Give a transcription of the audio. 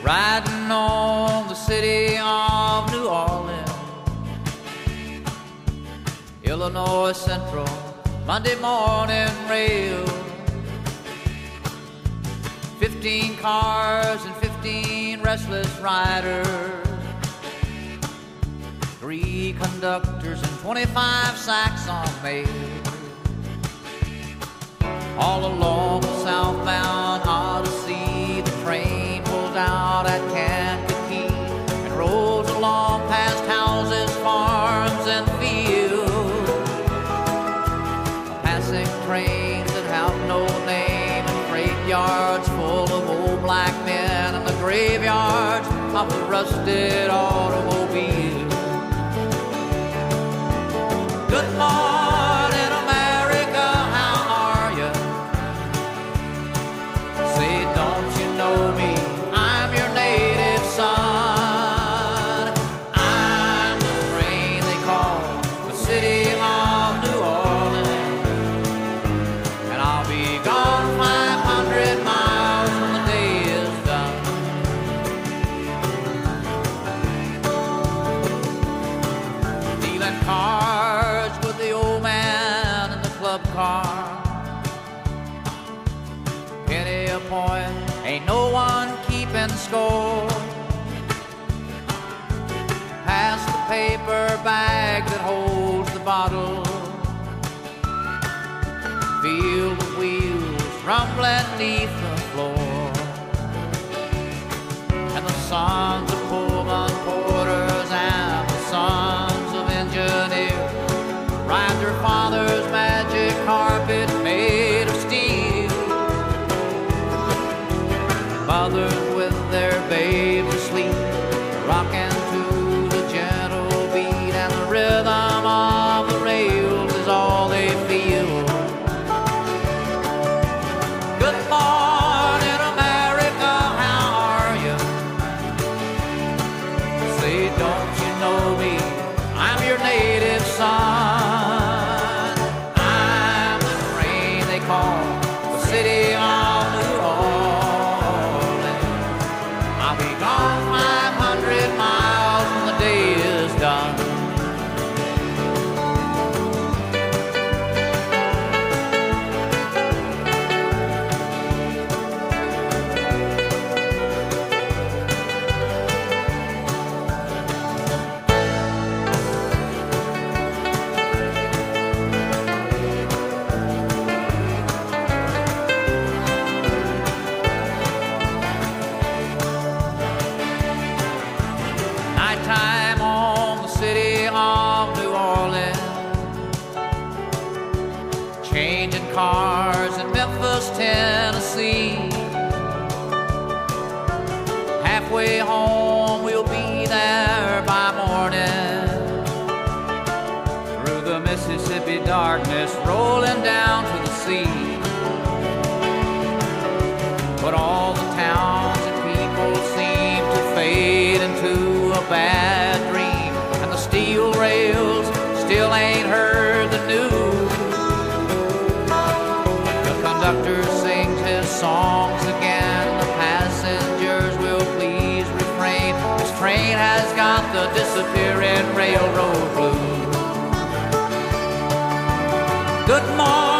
riding on the city of New Orleans. Illinois Central, Monday morning rail. 15 cars and 15 restless riders. 3 conductors and 25 sacks on mail. All along the southbound Odyssey, the train pulls out at Kankakee and rolls along past houses, farms, and fields. Passing trains that have no name and freight yards full of old black men and the graveyards of the rusted automobiles. Good morning, America, how are you? Say, don't you know me? I'm your native son. I'm the train they call the city of New Orleans, and I'll be gone 500 miles when the day is done. Stealing cars with the old man in the club car. Penny a point, ain't no one keeping score. Pass the paper bag that holds the bottle. Feel the wheels rumbling neath the floor. And the sons of Pullman porters and the sons of engineers ride their father's magic carpet made of steel. Mothers with their babes asleep, rocking to the gentle beat, and the rhythm of the rails is all they feel. Good morning, America, how are you? Say, don't you know me? I'm your native son. I'm the train they call the city of New Orleans. I'll be gone 500 miles when the day is done. Nighttime on the city of New Orleans. Changing cars in Memphis, Tennessee. Halfway home, we'll be there by morning. Through the Mississippi darkness, rolling down to the sea. But all the towns and people seem to fade into a bad dream, and the steel rails still ain't heard the news. The conductor sings his songs again, the passengers will please refrain. This train has got the disappearing railroad blues. Good morning.